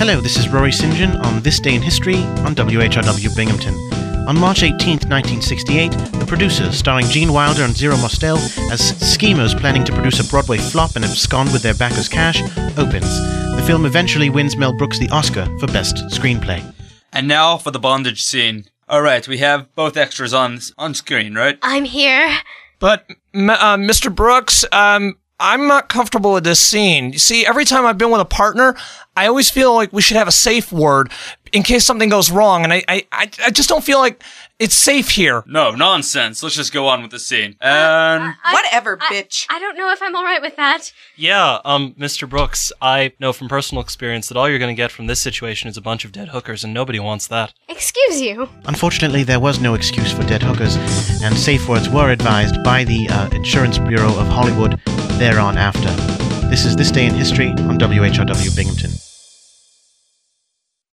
Hello, this is Rory St. John on This Day in History on WHRW Binghamton. On March 18, 1968, the producers, starring Gene Wilder and Zero Mostel as schemers planning to produce a Broadway flop and abscond with their backers' cash, opens. The film eventually wins Mel Brooks the Oscar for Best Screenplay. And now for the bondage scene. Alright, we have both extras on screen, right? I'm here. But, Mr. Brooks, I'm not comfortable with this scene. You see, every time I've been with a partner, I always feel like we should have a safe word in case something goes wrong, and I just don't feel like it's safe here. No, nonsense. Let's just go on with the scene. And... Whatever, bitch. I don't know if I'm alright with that. Yeah, Mr. Brooks, I know from personal experience that all you're going to get from this situation is a bunch of dead hookers, and nobody wants that. Excuse you. Unfortunately, there was no excuse for dead hookers, and safe words were advised by the Insurance Bureau of Hollywood thereon after. This is This Day in History on WHRW Binghamton.